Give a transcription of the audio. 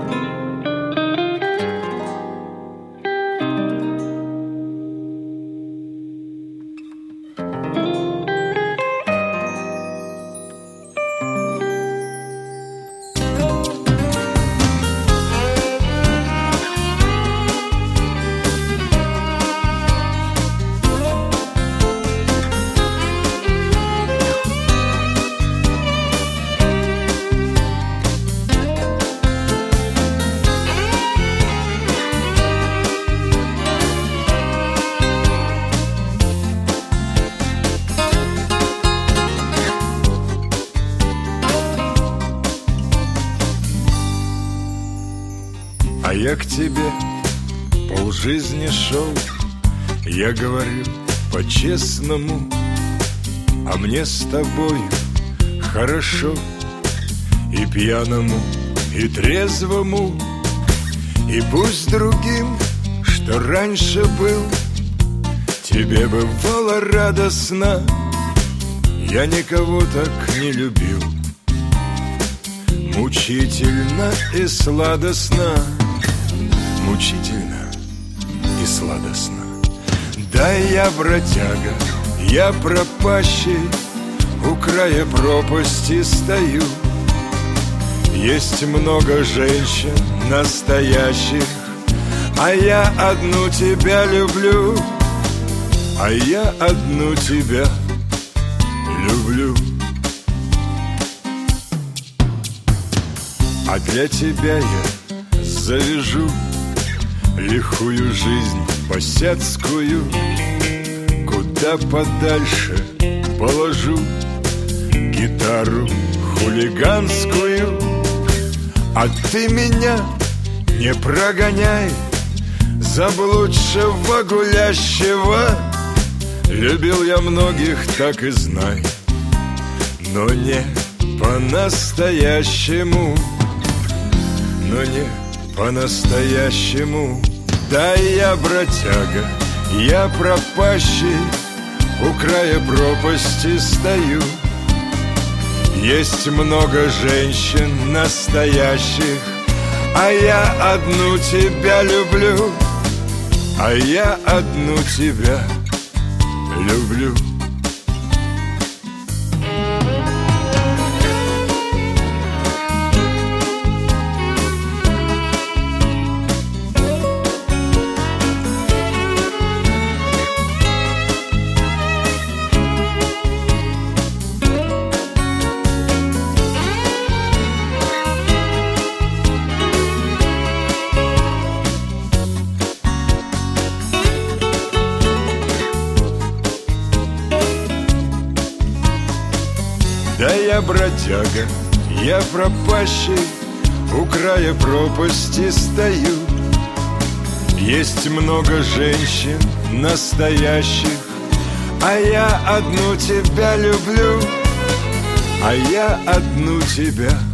А я к тебе полжизни шел, я говорю по-честному, а мне с тобою хорошо, и пьяному, и трезвому. И пусть другим, что раньше был, тебе бывало радостно, я никого так не любил. Мучительно и сладостно, мучительно и сладостно. Да, я бродяга, я пропащий, у края пропасти стою. Есть много женщин настоящих, а я одну тебя люблю, а я одну тебя люблю. А для тебя я завяжу лихую жизнь босяцкую, куда подальше положу гитару хулиганскую. А ты меня не прогоняй, заблудшего гулящего. Любил я многих, так и знай, но не по-настоящему, но не по-настоящему. Да, я бродяга, я пропащий, у края пропасти стою. Есть много женщин настоящих, а я одну тебя люблю, а я одну тебя люблю. Да, я бродяга, я пропащий, у края пропасти стою. Есть много женщин настоящих, а я одну тебя люблю, а я одну тебя